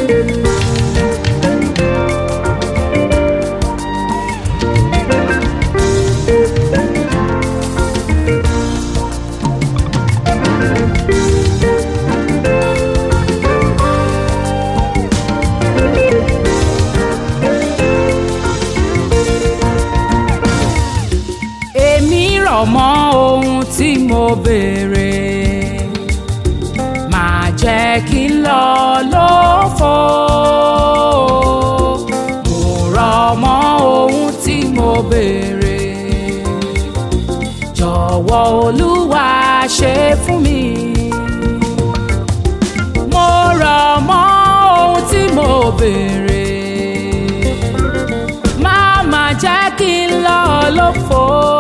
mọ ohun tí mo béèrè má jẹ́ kí n lọ lófo. Mo rọ̀ mọ́ ohun tí mo béèrè jọ̀wọ́ Olúwa ṣe fún mi. Mo rọ̀ mọ́ ohun tí mo béèrè má jẹ́ kí n lọ lófo.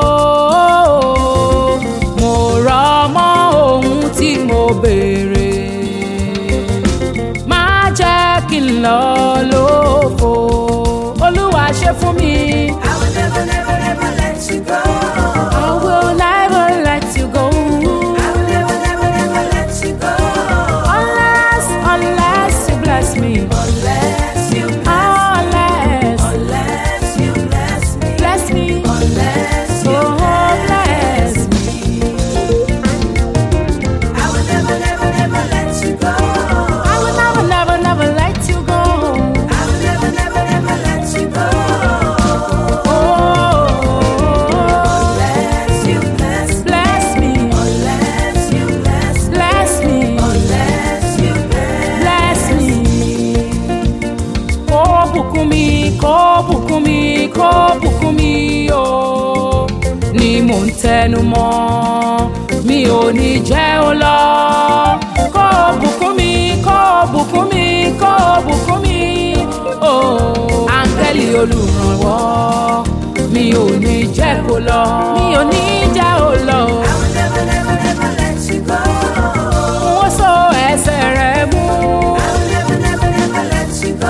Béèrè má jẹ́ kí n lọ lófo. Olúwa ṣe fún mi. I will never, never, never let you go. I will never let you go. I will never, never, never let you go. Unless you bless me. Unless you bless me. Unless you bless me. Bless me. Unless you bless me. Kó bùkún mi o ni mò ń tẹnu mọ́, mi ò ní jẹ́ ó lọ. Kó bùkún mi, kó bùkún mi, kó bùkún mi o. Áńgẹ́lì olùrànwọ́ mi ò ní jẹ́ kó lọ, mi ò ní jẹ́ ó lọ. I will never, never, never let you go. Wọ́n so ẹsẹ̀ rẹ̀ mú. I will never, never, never let you go.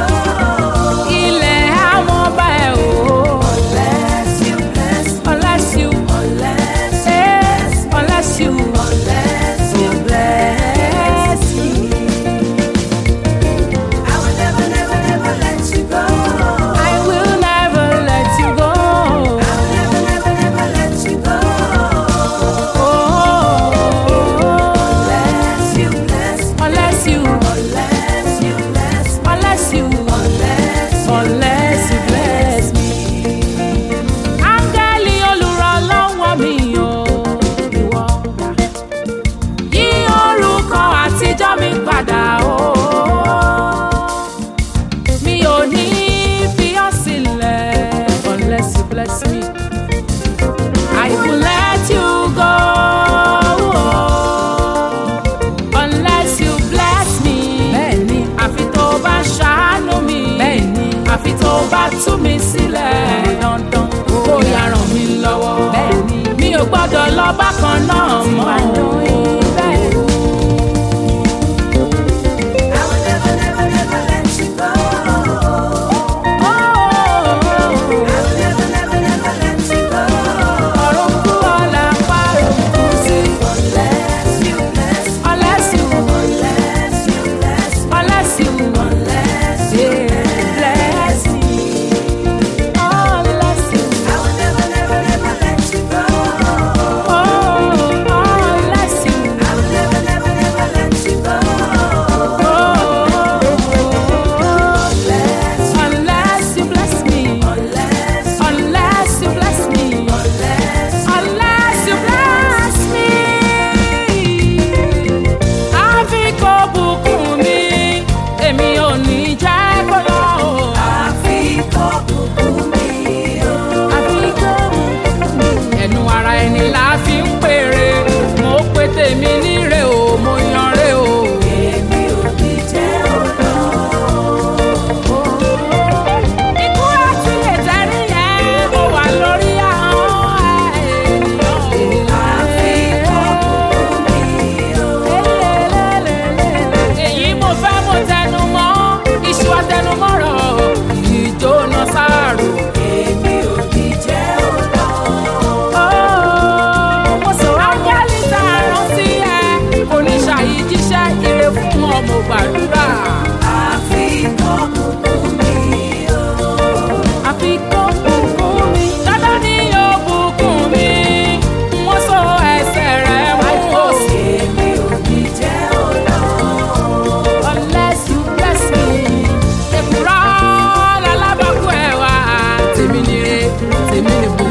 Tú mi sílẹ̀ dandan kó yá ràn mí lọ́wọ́. Bẹ́ẹ̀ni mi ò gbọ́dọ̀ lọ bákan náà mọ́. èmi nìbùdó